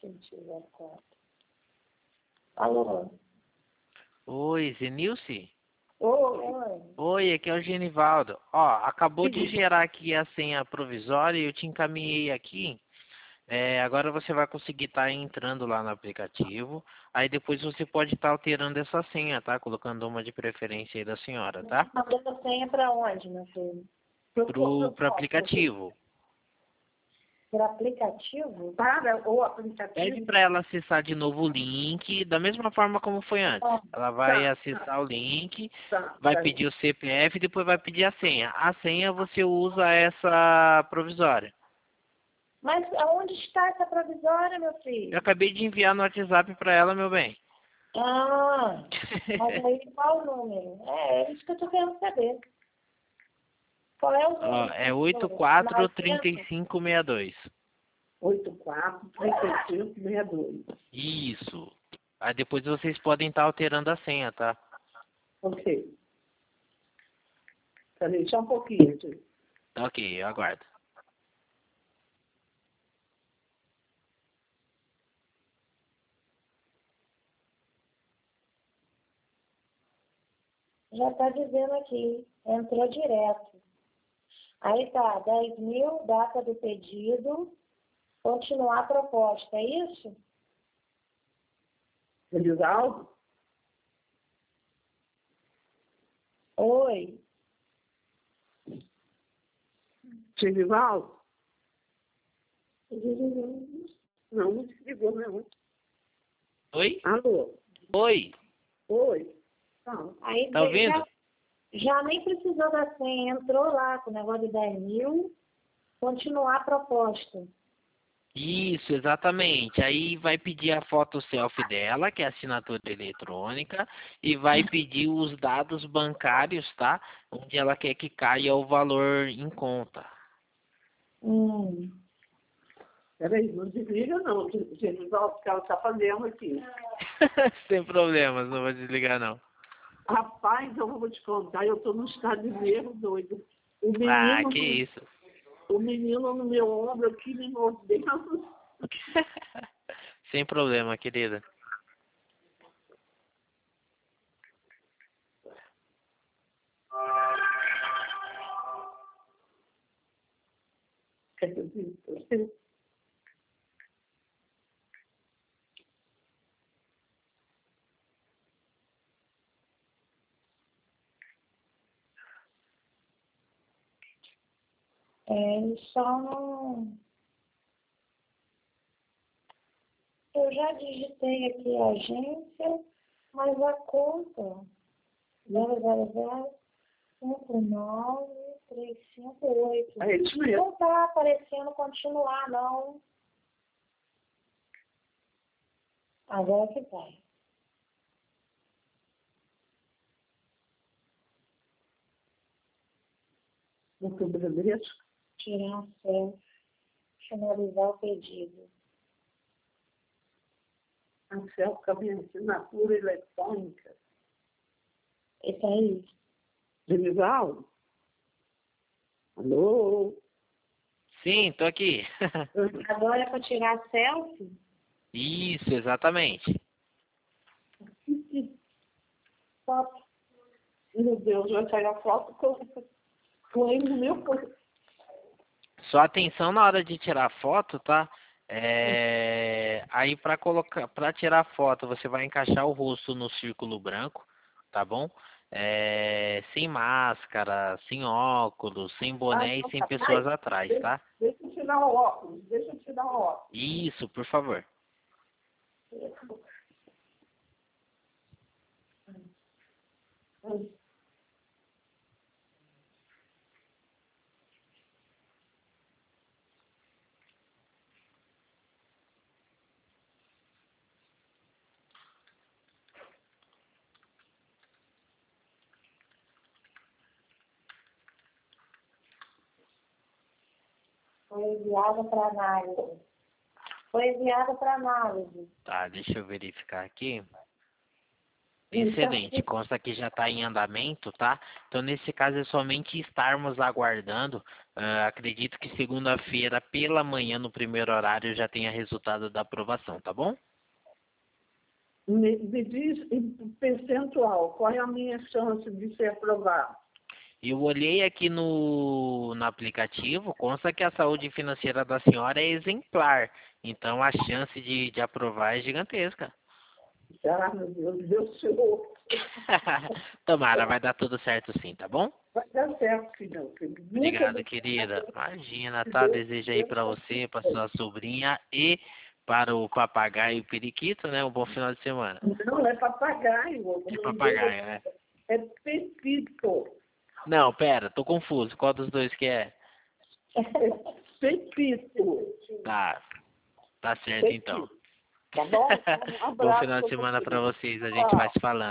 2004. Alô? Oi, Zenilce? Oi. Oi, aqui é o Genivaldo. Ó, acabou de gerar aqui a senha provisória e eu te encaminhei aqui. Agora você vai conseguir estar entrando lá no aplicativo. Aí depois você pode estar alterando essa senha, tá? Colocando uma de preferência aí da senhora, tá? Mandou essa senha pra onde, meu filho? Pro aplicativo. Para aplicativo? Para o aplicativo? Pede para ela acessar de novo o link, da mesma forma como foi antes. Ela vai acessar o link, vai pedir o CPF e depois vai pedir a senha. A senha você usa essa provisória. Mas aonde está essa provisória, meu Eu filho? acabei de enviar no WhatsApp para ela, meu bem. Ah, mas aí qual o número? É isso que eu tô querendo saber. Qual é o Ó, número? é 843562. 843562. Isso. Aí depois vocês podem estar alterando a senha, tá? Ok. Peraí, só um pouquinho, gente. Ok, eu aguardo. Já está dizendo aqui, entrou direto. Aí tá, 10 mil, data do pedido, continuar a proposta, é isso? Elisaldo? Oi. Elisaldo? Não, não desligou, não. Oi? Alô? Oi? Oi. Não. Aí Tá ouvindo? já nem precisou da senha, entrou lá com o negócio de 10 mil, continuar a proposta. Isso, exatamente. Aí vai pedir a foto selfie dela, que é a assinatura eletrônica, e vai pedir os dados bancários, tá? Onde ela quer que caia o valor em conta. Peraí, não desliga não, Genivaldo, que ela está fazendo aqui. Sem problemas, não vou desligar não. Rapaz, eu vou te contar, eu estou num estado de nervo doido. Ah, que isso. O menino no meu ombro aqui me mordendo. Sem problema, querida. Só não... Eu já digitei aqui a agência, mas a conta 000-59358. É isso mesmo. Não está aparecendo continuar, não. Agora que vai. No cabeleireiro, Tirar a selfie. Finalizar o pedido. a selfie com a minha assinatura eletrônica. Esse aí. Genivaldo? Alô? Sim, tô aqui. Agora é para tirar a selfie? Isso, exatamente. Foto. Meu Deus, vai sair a foto com ele no meu corpo. Só atenção na hora de tirar foto, tá? Aí para tirar foto, você vai encaixar o rosto no círculo branco, tá bom? Sem máscara, sem óculos, sem boné e sem pessoas atrás, tá? Deixa eu tirar o óculos, deixa eu tirar o óculos. Isso, por favor. Foi enviada para análise. Foi enviada para análise. Tá, deixa eu verificar aqui. Excelente, consta que já está em andamento, tá? Então, nesse caso, é somente estarmos aguardando. Acredito que segunda-feira, pela manhã, no primeiro horário, já tenha resultado da aprovação, tá bom? Me diz em percentual, qual é a minha chance de ser aprovado? Eu olhei aqui no aplicativo, consta que a saúde financeira da senhora é exemplar. Então, a chance de aprovar é gigantesca. Ah, meu Deus, Deus Senhor. Tomara, vai dar tudo certo sim, tá bom? Vai dar certo, filhão. Muito Obrigado, querida. Imagina, tá? Desejo aí para você, para sua sobrinha e para o papagaio periquito, né? Um bom final de semana. Não, é papagaio. É papagaio, né? É Pepito. Não, pera, tô confuso. Qual dos dois que é? Pepito. Tá, tá certo então. Tá bom? Um abraço Bom final de pra semana você. para vocês. A gente vai se falando.